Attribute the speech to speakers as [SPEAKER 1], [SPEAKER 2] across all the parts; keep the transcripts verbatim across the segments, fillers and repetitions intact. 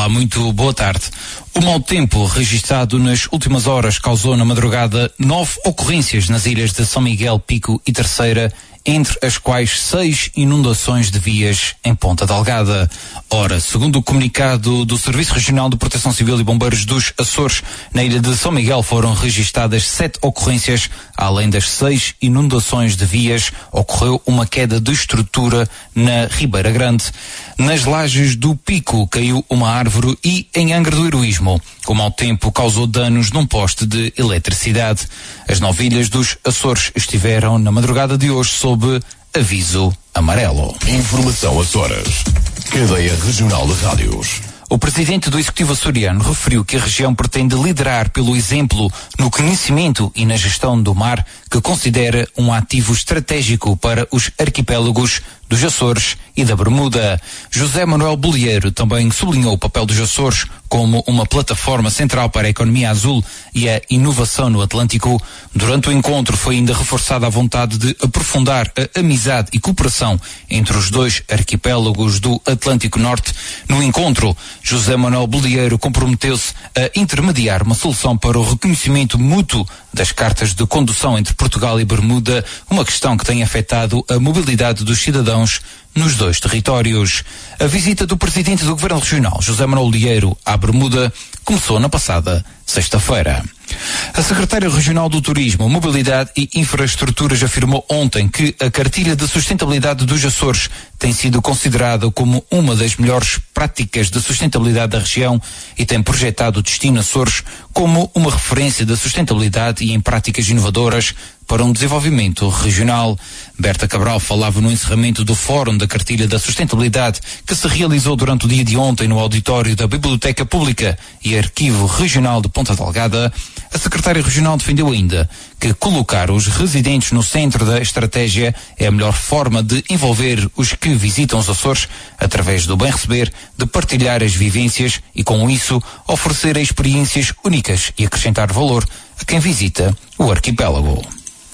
[SPEAKER 1] Olá, muito boa tarde. O mau tempo registrado nas últimas horas causou na madrugada nove ocorrências nas ilhas de São Miguel, Pico e Terceira, entre as quais seis inundações de vias em Ponta Delgada. Ora, segundo o comunicado do Serviço Regional de Proteção Civil e Bombeiros dos Açores, na ilha de São Miguel foram registadas sete ocorrências. Além das seis inundações de vias, ocorreu uma queda de estrutura na Ribeira Grande. Nas lajes do Pico caiu uma árvore e em Angra do Heroísmo, o mau tempo causou danos num poste de eletricidade. As nove ilhas dos Açores estiveram na madrugada de hoje sob aviso amarelo.
[SPEAKER 2] Informação Açores. Cadeia Regional de Rádios.
[SPEAKER 1] O presidente do Executivo açoriano referiu que a região pretende liderar pelo exemplo no conhecimento e na gestão do mar, que considera um ativo estratégico para os arquipélagos dos Açores e da Bermuda. José Manuel Bolieiro também sublinhou o papel dos Açores como uma plataforma central para a economia azul e a inovação no Atlântico. Durante o encontro foi ainda reforçada a vontade de aprofundar a amizade e cooperação entre os dois arquipélagos do Atlântico Norte. No encontro, José Manuel Bolieiro comprometeu-se a intermediar uma solução para o reconhecimento mútuo das cartas de condução entre Portugal e Bermuda, uma questão que tem afetado a mobilidade dos cidadãos nos dois territórios. A visita do presidente do Governo Regional, José Manuel Bolieiro, à Bermuda, começou na passada sexta-feira. A secretária regional do Turismo, Mobilidade e Infraestruturas afirmou ontem que a cartilha de sustentabilidade dos Açores tem sido considerada como uma das melhores práticas de sustentabilidade da região e tem projetado o destino Açores como uma referência da sustentabilidade e em práticas inovadoras para um desenvolvimento regional. Berta Cabral falava no encerramento do Fórum da Cartilha da Sustentabilidade, que se realizou durante o dia de ontem no auditório da Biblioteca Pública e Arquivo Regional de Ponta Delgada. A secretária regional defendeu ainda que colocar os residentes no centro da estratégia é a melhor forma de envolver os que visitam os Açores através do bem receber, de partilhar as vivências e, com isso, oferecer experiências únicas e acrescentar valor a quem visita o arquipélago.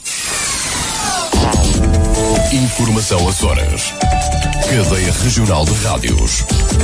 [SPEAKER 2] Informação Açores. Cadeia Regional de Rádios.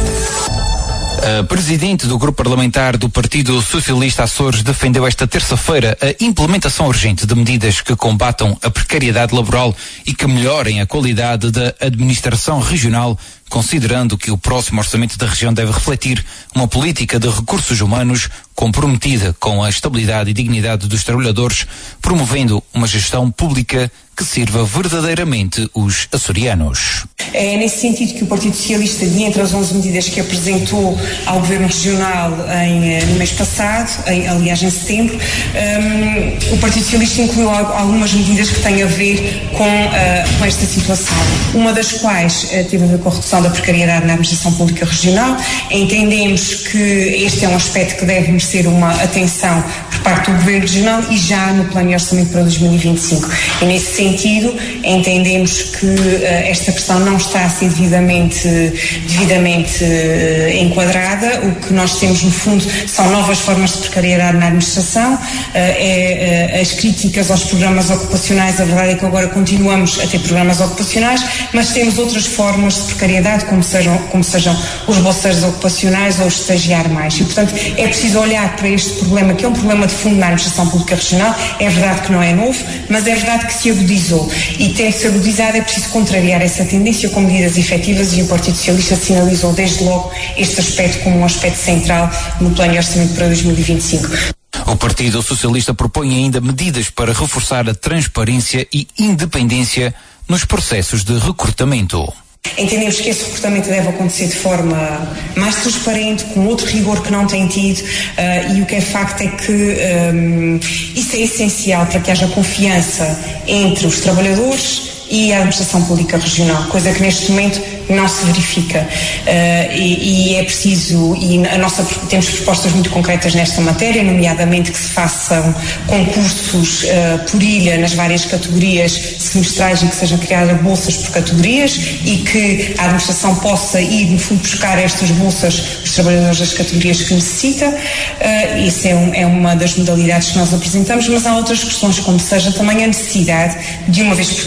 [SPEAKER 1] A presidente do grupo parlamentar do Partido Socialista Açores defendeu esta terça-feira a implementação urgente de medidas que combatam a precariedade laboral e que melhorem a qualidade da administração regional, considerando que o próximo orçamento da região deve refletir uma política de recursos humanos comprometida com a estabilidade e dignidade dos trabalhadores, promovendo uma gestão pública que sirva verdadeiramente os açorianos.
[SPEAKER 3] É nesse sentido que o Partido Socialista, dentre as onze medidas que apresentou ao Governo Regional em, no mês passado, em, aliás em setembro, um, o Partido Socialista incluiu algumas medidas que têm a ver com, uh, com esta situação. Uma das quais uh, teve a ver com a redução da precariedade na administração pública regional. Entendemos que este é um aspecto que deve merecer uma atenção por parte do Governo Regional e já no Plano de Orçamento para dois mil e vinte e cinco. E nesse sentido, entendemos que uh, esta questão não está a ser devidamente, devidamente uh, enquadrada. O que nós temos, no fundo, são novas formas de precariedade na administração. Uh, é, uh, as críticas aos programas ocupacionais, a verdade é que agora continuamos a ter programas ocupacionais, mas temos outras formas de precariedade, como sejam, como sejam os bolseiros ocupacionais ou os estagiar mais. E, portanto, é preciso olhar para este problema, que é um problema de fundo na administração pública regional. É verdade que não é novo, mas é verdade que se agudizou. E ter-se agudizado, é preciso contrariar essa tendência com medidas efetivas, e o Partido Socialista sinalizou desde logo este aspecto como um aspecto central no Plano de Orçamento para dois mil e vinte e cinco.
[SPEAKER 1] O Partido Socialista propõe ainda medidas para reforçar a transparência e independência nos processos de recrutamento.
[SPEAKER 3] Entendemos que esse recrutamento deve acontecer de forma mais transparente, com outro rigor que não tem tido, uh, e o que é facto é que um, isso é essencial para que haja confiança entre os trabalhadores e a administração pública regional, coisa que neste momento não se verifica, uh, e, e é preciso, e a nossa, temos propostas muito concretas nesta matéria, nomeadamente que se façam concursos uh, por ilha nas várias categorias semestrais e que sejam criadas bolsas por categorias e que a administração possa ir, no fundo, buscar estas bolsas os trabalhadores das categorias que necessita. Uh, isso é, um, é uma das modalidades que nós apresentamos, mas há outras questões, como seja também a necessidade de, uma vez por todas,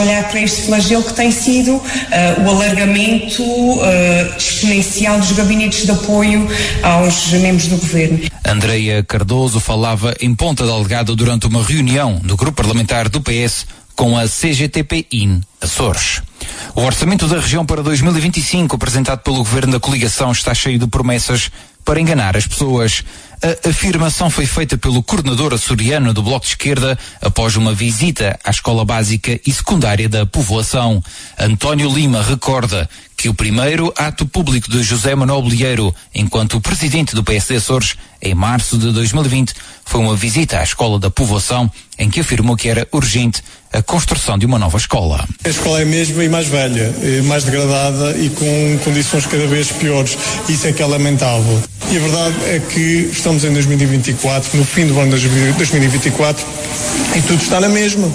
[SPEAKER 3] olhar para este flagelo que tem sido uh, o alargamento uh, exponencial dos gabinetes de apoio aos membros do governo.
[SPEAKER 1] Andreia Cardoso falava em Ponta Delgada durante uma reunião do grupo parlamentar do P S com a C G T P I N Açores. O orçamento da região para dois mil e vinte e cinco, apresentado pelo governo da coligação, está cheio de promessas para enganar as pessoas. A afirmação foi feita pelo coordenador açoriano do Bloco de Esquerda após uma visita à escola básica e secundária da povoação. António Lima recorda que o primeiro ato público de José Manuel Bolieiro, enquanto presidente do P S D Açores, em março de dois mil e vinte, foi uma visita à escola da povoação em que afirmou que era urgente a construção de uma nova escola.
[SPEAKER 4] A escola é a mesma e mais velha, mais degradada e com condições cada vez piores. Isso é que é lamentável. E a verdade é que estamos em dois mil e vinte e quatro, no fim do ano de dois mil e vinte e quatro, e tudo está na mesma,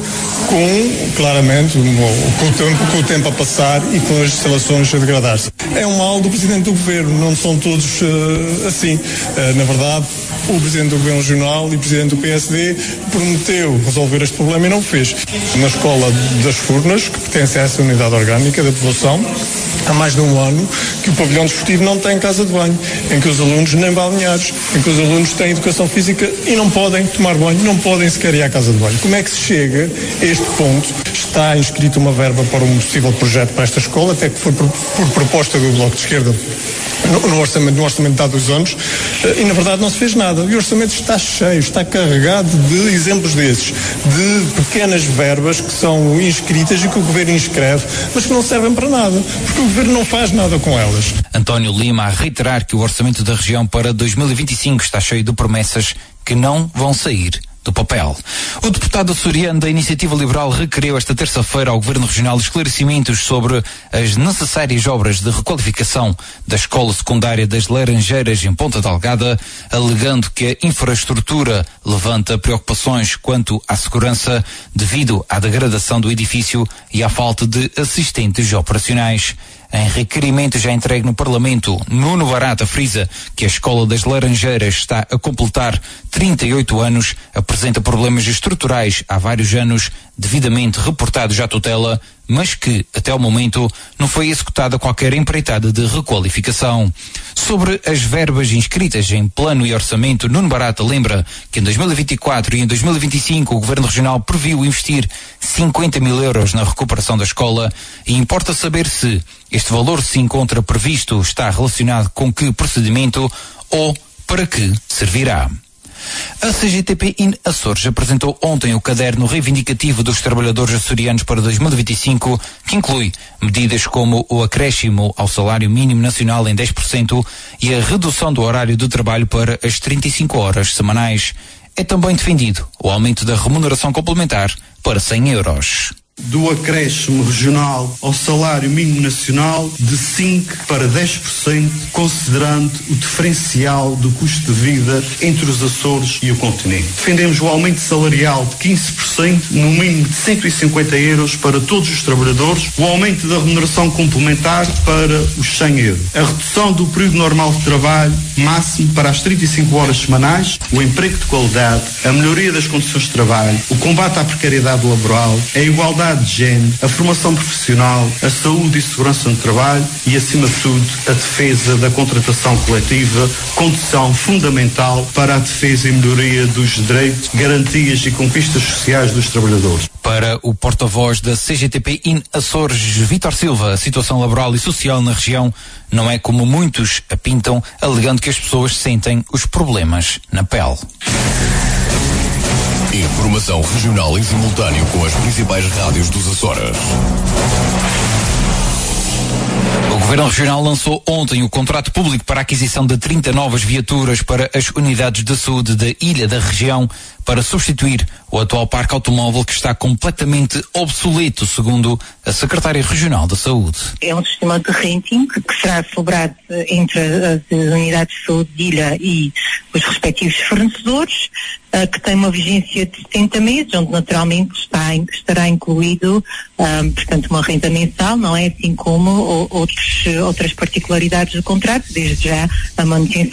[SPEAKER 4] com, claramente, com o tempo, com o tempo a passar e com as instalações a degradar-se. É um mal do Presidente do Governo, não são todos uh, assim. Uh, na verdade, o Presidente do Governo Regional e o Presidente do P S D prometeu resolver este problema e não o fez. Na escola das Furnas, que pertence a essa unidade orgânica da povoação, há mais de um ano que o pavilhão desportivo não tem casa de banho, em que os alunos nem balneados, em que os alunos têm educação física e não podem tomar banho, não podem sequer ir à casa de banho. Como é que se chega a este ponto? Está inscrita uma verba para um possível projeto para esta escola, até que foi por, por proposta do Bloco de Esquerda no, no, orçamento, no orçamento de há dois anos, e na verdade não se fez nada. E o orçamento está cheio, está carregado de exemplos desses, de pequenas verbas que são inscritas e que o Governo inscreve, mas que não servem para nada, porque o Governo não faz nada com elas.
[SPEAKER 1] António Lima a reiterar que o orçamento da região para dois mil e vinte e cinco está cheio de promessas que não vão sair do papel. O deputado açoriano da Iniciativa Liberal requeriu esta terça-feira ao Governo Regional esclarecimentos sobre as necessárias obras de requalificação da escola secundária das Laranjeiras em Ponta Delgada, alegando que a infraestrutura levanta preocupações quanto à segurança devido à degradação do edifício e à falta de assistentes operacionais. Em requerimento já entregue no Parlamento, Nuno Barata frisa que a Escola das Laranjeiras está a completar trinta e oito anos, apresenta problemas estruturais há vários anos, devidamente reportados à tutela, mas que, até o momento, não foi executada qualquer empreitada de requalificação. Sobre as verbas inscritas em plano e orçamento, Nuno Barata lembra que em dois mil e vinte e quatro e em dois mil e vinte e cinco o Governo Regional previu investir cinquenta mil euros na recuperação da escola e importa saber se este valor se encontra previsto, está relacionado com que procedimento ou para que servirá. A C G T P I N Açores apresentou ontem o caderno reivindicativo dos trabalhadores açorianos para dois mil e vinte e cinco, que inclui medidas como o acréscimo ao salário mínimo nacional em dez por cento e a redução do horário de trabalho para as trinta e cinco horas semanais. É também defendido o aumento da remuneração complementar para cem euros.
[SPEAKER 5] Do acréscimo regional ao salário mínimo nacional de cinco para dez por cento, considerando o diferencial do custo de vida entre os Açores e o continente. Defendemos o aumento salarial de quinze por cento, no mínimo de cento e cinquenta euros para todos os trabalhadores, o aumento da remuneração complementar para os cem euros, a redução do período normal de trabalho máximo para as trinta e cinco horas semanais, o emprego de qualidade, a melhoria das condições de trabalho, o combate à precariedade laboral, a igualdade de género, a formação profissional, a saúde e segurança no trabalho e, acima de tudo, a defesa da contratação coletiva, condição fundamental para a defesa e melhoria dos direitos, garantias e conquistas sociais dos trabalhadores.
[SPEAKER 1] Para o porta-voz da C G T P I N Açores, Vítor Silva, a situação laboral e social na região não é como muitos a pintam, alegando que as pessoas sentem os problemas na pele.
[SPEAKER 2] Informação regional em simultâneo com as principais rádios dos Açores.
[SPEAKER 1] O Governo Regional lançou ontem o contrato público para a aquisição de trinta novas viaturas para as unidades de saúde da ilha da região para substituir o atual parque automóvel que está completamente obsoleto, segundo a Secretária Regional da Saúde.
[SPEAKER 6] É um sistema de renting que será celebrado entre as unidades de saúde de ilha e os respectivos fornecedores, que tem uma vigência de setenta meses, onde naturalmente está, estará incluído, um, portanto, uma renda mensal, não é? Assim como outros, outras particularidades do contrato, desde já a manutenção.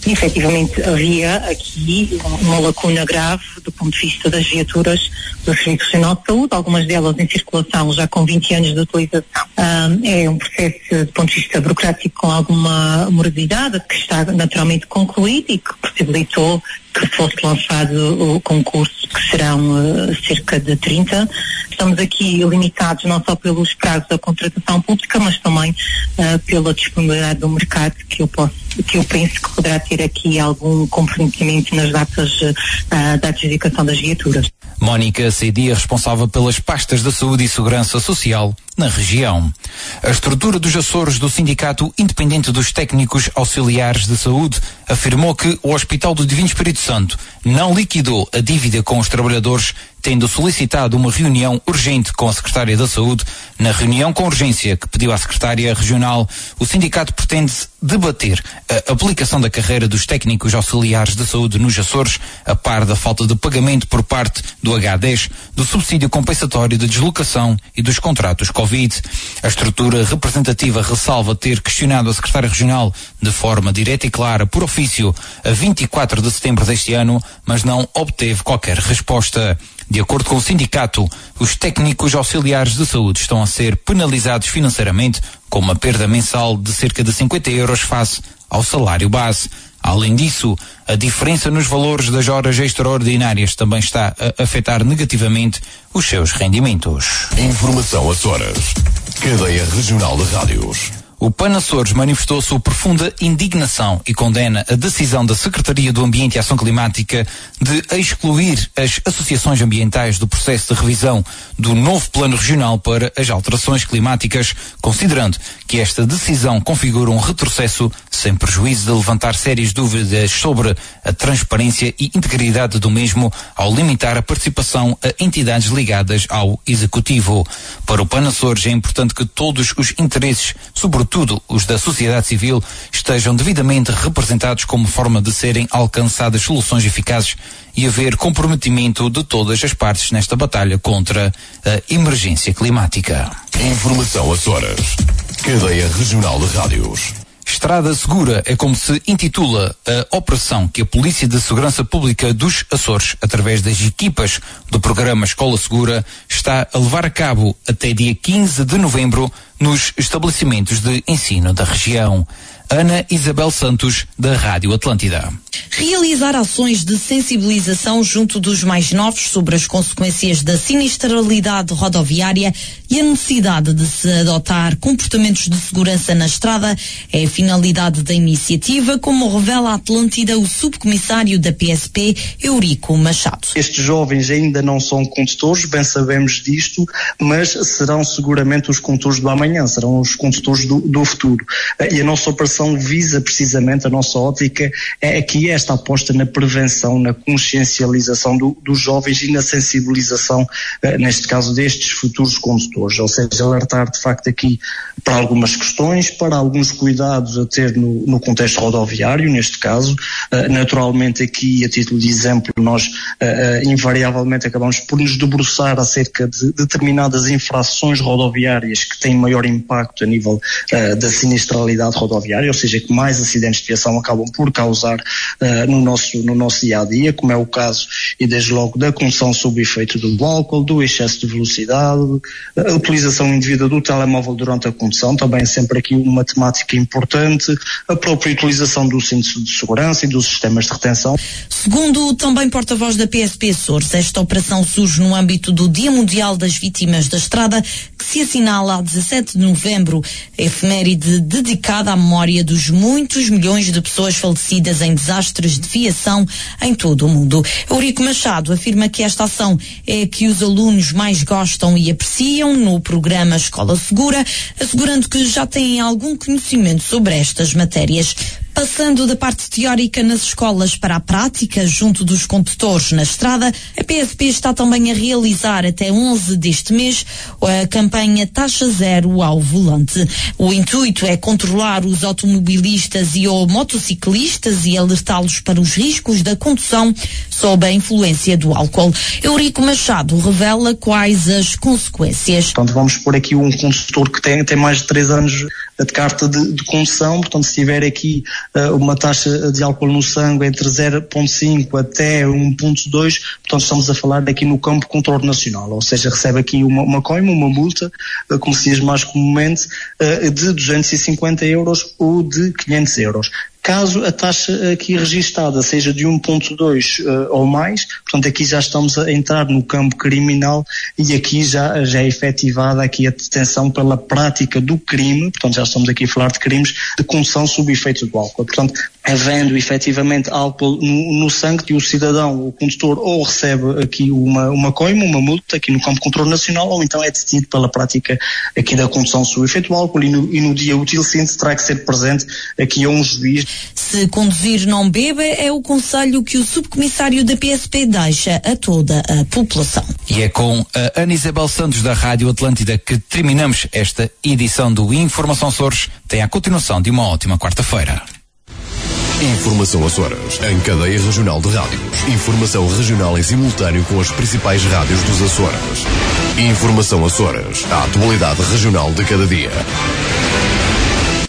[SPEAKER 6] efetivamente havia aqui uma lacuna grave do ponto de vista das viaturas do Serviço Regional de Saúde, algumas delas em circulação já com vinte anos de utilização. Um, é um processo do ponto de vista burocrático com alguma morosidade que está naturalmente concluído e que possibilitou que fosse lançado o concurso, que serão uh, cerca de trinta. Estamos aqui limitados não só pelos prazos da contratação pública, mas também uh, pela disponibilidade do mercado, que eu posso, que eu penso que poderá ter aqui algum comprometimento nas datas uh, da adjudicação das viaturas.
[SPEAKER 1] Mónica Cedia, responsável pelas pastas da Saúde e Segurança Social na região. A estrutura dos Açores do Sindicato Independente dos Técnicos Auxiliares de Saúde afirmou que o Hospital do Divino Espírito Santo não liquidou a dívida com os trabalhadores, tendo solicitado uma reunião urgente com a Secretária da Saúde. Na reunião com urgência que pediu à Secretária Regional, o sindicato pretende debater a aplicação da carreira dos técnicos auxiliares de saúde nos Açores, a par da falta de pagamento por parte do agá dez, do subsídio compensatório de deslocação e dos contratos Covid. A estrutura representativa ressalva ter questionado a Secretária Regional de forma direta e clara, por ofício, a vinte e quatro de setembro deste ano, mas não obteve qualquer resposta. De acordo com o sindicato, os técnicos auxiliares de saúde estão a ser penalizados financeiramente com uma perda mensal de cerca de cinquenta euros face ao salário base. Além disso, a diferença nos valores das horas extraordinárias também está a afetar negativamente os seus rendimentos.
[SPEAKER 2] Informação Açores. Cadeia Regional de Rádios.
[SPEAKER 1] O PAN Açores manifestou sua profunda indignação e condena a decisão da Secretaria do Ambiente e Ação Climática de excluir as associações ambientais do processo de revisão do novo Plano Regional para as Alterações Climáticas, considerando que esta decisão configura um retrocesso sem prejuízo de levantar sérias dúvidas sobre a transparência e integridade do mesmo ao limitar a participação a entidades ligadas ao Executivo. Para o PAN Açores é importante que todos os interesses, sobretudo Tudo os da sociedade civil, estejam devidamente representados como forma de serem alcançadas soluções eficazes e haver comprometimento de todas as partes nesta batalha contra a emergência climática.
[SPEAKER 2] Informação Açores. Cadeia Regional de Rádios.
[SPEAKER 1] Estrada Segura é como se intitula a operação que a Polícia de Segurança Pública dos Açores, através das equipas do programa Escola Segura, está a levar a cabo até dia quinze de novembro nos estabelecimentos de ensino da região. Ana Isabel Santos, da Rádio Atlântida.
[SPEAKER 7] Realizar ações de sensibilização junto dos mais novos sobre as consequências da sinistralidade rodoviária e a necessidade de se adotar comportamentos de segurança na estrada é a finalidade da iniciativa, como revela a Atlântida o subcomissário da P S P, Eurico Machado.
[SPEAKER 5] Estes jovens ainda não são condutores, bem sabemos disto, mas serão seguramente os condutores do amanhã, serão os condutores do, do futuro. E a nossa operação visa precisamente, a nossa ótica é aqui esta aposta na prevenção, na consciencialização do, dos jovens e na sensibilização, eh, neste caso, destes futuros condutores, ou seja, alertar de facto aqui para algumas questões, para alguns cuidados a ter no, no contexto rodoviário, neste caso, eh, naturalmente aqui, a título de exemplo, nós eh, invariavelmente acabamos por nos debruçar acerca de determinadas infrações rodoviárias que têm maior impacto a nível eh, da sinistralidade rodoviária, ou seja, que mais acidentes de viação acabam por causar uh, no nosso no nosso dia a dia, como é o caso e desde logo da condução sob efeito do álcool, do excesso de velocidade, a utilização indevida do telemóvel durante a condução, também sempre aqui uma temática importante, a própria utilização do cinto de segurança e dos sistemas de retenção.
[SPEAKER 7] Segundo o também porta-voz da P S P Açores, esta operação surge no âmbito do Dia Mundial das Vítimas da Estrada, que se assinala a dezassete de novembro, efeméride dedicada à memória dos muitos milhões de pessoas falecidas em desastres de viação em todo o mundo. Eurico Machado afirma que esta ação é a que os alunos mais gostam e apreciam no programa Escola Segura, assegurando que já têm algum conhecimento sobre estas matérias. Passando da parte teórica nas escolas para a prática, junto dos condutores na estrada, a P S P está também a realizar até onze deste mês a campanha Taxa Zero ao Volante. O intuito é controlar os automobilistas e ou motociclistas e alertá-los para os riscos da condução sob a influência do álcool. Eurico Machado revela quais as consequências.
[SPEAKER 5] Portanto, vamos pôr aqui um condutor que tem, tem mais de três anos
[SPEAKER 8] de carta de, de condução. Portanto, se tiver aqui uh, uma taxa de álcool no sangue entre zero vírgula cinco até um vírgula dois, portanto estamos a falar aqui no campo de controle nacional, ou seja, recebe aqui uma, uma coima, uma multa, uh, como se diz mais comumente, uh, de duzentos e cinquenta euros ou de quinhentos euros. Caso a taxa aqui registada seja de um vírgula dois uh, ou mais, portanto aqui já estamos a entrar no campo criminal e aqui já, já é efetivada aqui a detenção pela prática do crime, portanto já estamos aqui a falar de crimes de condução sob efeito do álcool. Portanto, havendo efetivamente álcool no, no sangue, que o cidadão, o condutor, ou recebe aqui uma, uma coima, uma multa aqui no campo de controle nacional, ou então é detido pela prática aqui da condução sob efeito do álcool e no, e no dia útil seguinte terá que ser presente aqui a um juiz.
[SPEAKER 7] Se conduzir não beba é o conselho que o subcomissário da P S P deixa a toda a população.
[SPEAKER 1] E é com a Ana Isabel Santos da Rádio Atlântida que terminamos esta edição do Informação Açores. Tem a continuação de uma ótima quarta-feira.
[SPEAKER 2] Informação Açores, em cadeia regional de rádios. Informação regional em simultâneo com as principais rádios dos Açores. Informação Açores, a atualidade regional de cada dia.